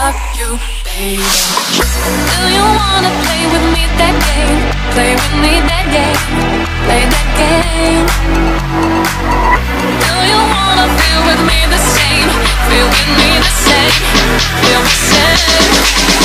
fuck you, baby. Do you wanna play with me that game? Play with me that game. Play that game. Do you wanna feel with me the same? Feel with me the same. Feel the same.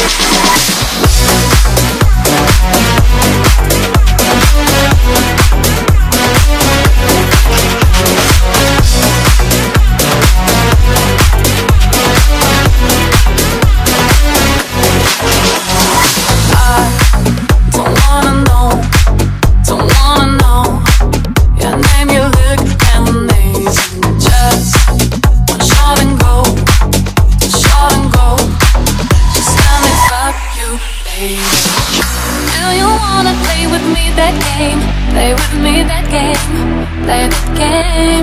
Play with me that game, play that game.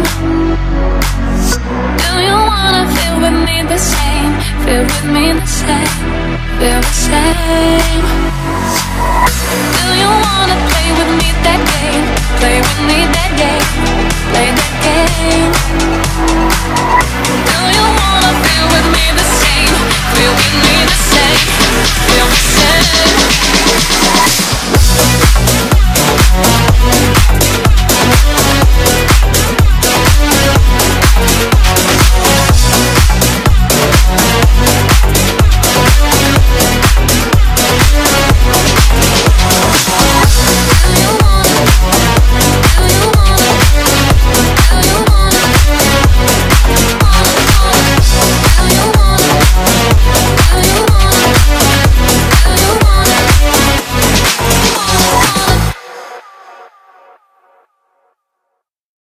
Do you wanna feel with me the same? Feel with me the same, feel the same. Do you